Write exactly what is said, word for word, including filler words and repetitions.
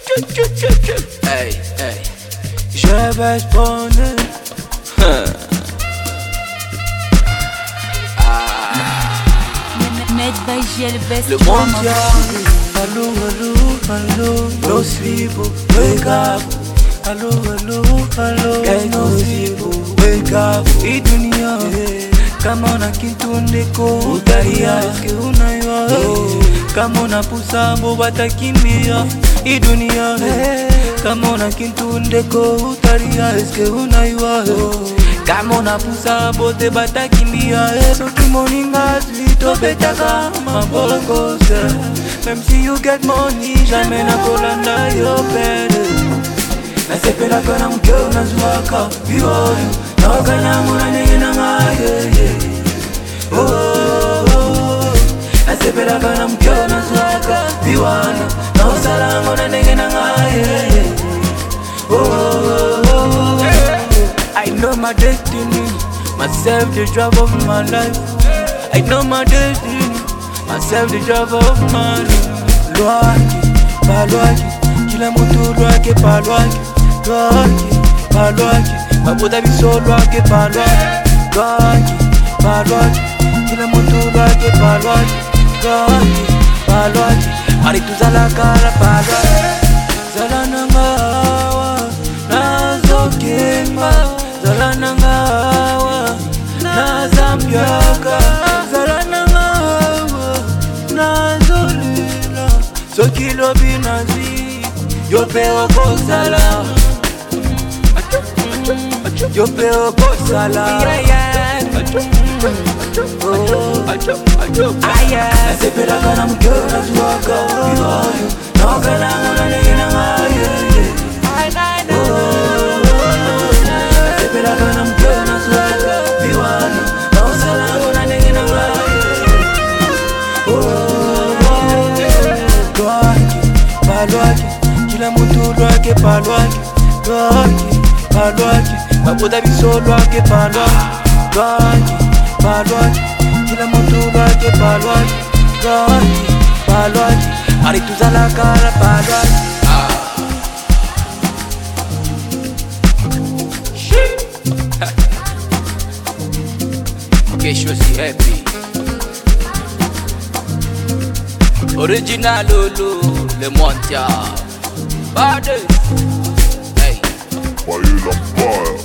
Hey, hey, je vais spawner. Made by G L Best. Le monde y arrive. Allô, allô, allô. No sleep, wake up. Allô, allô, allô. Hey, no sleep, wake up. Hii dunia kama una kitu ndeko utalia, eske unayua? Kama una pusa mbo batakimbia. Hii dunia kama una kitu ndeko utalia, eske unayua? Kama una pusa mbo te batakimbia. So tout morning as lito betaka mabokose. Même si you get money, jamais na kolanda yo pede. Nasepela kana mkeo na zuaka biwoyo. Na wakanyangu na nenge na ngaye. Oh, oh, oh. Nasepela kana mkeo na zuaka biwana. Na wasalangu na nenge na ngaye. Oh, oh, oh, oh. I know my destiny, myself the driver of my life. I know my destiny, myself the driver of my life. Loaki, paloaki, kila mtu loake paloaki. Loaki, paloaki, mabuda biso loake paloaki. Loaki, paloaki, kila mtu loake paloaki. Loaki, paloaki, mari tuzala kara paloaki. Zala nangawa, nazo kemba. Zala nangawa, nazambiaka. Zala nangawa, nazo lila. Soki lobi nazi, yo peo kozala. Yo peo kozala. Nasepela kana mkeo na zuaka biwayo. Na wakanangu na nenge na ngaye. Nasepela kana mkeo na zuaka biwayo. Na wasalangu na nenge na ngaye. Loaki, kila mtu loake paloaki. Loaki, paloaki, mabuda biso loake paloaki. Loaki, paloaki, kila mtu loake paloaki. Loaki, paloaki, mari tuzala kara paloaki. Okay, sure si happy. Original Lolo, le mondial. Bad. Hey. Why you on fire?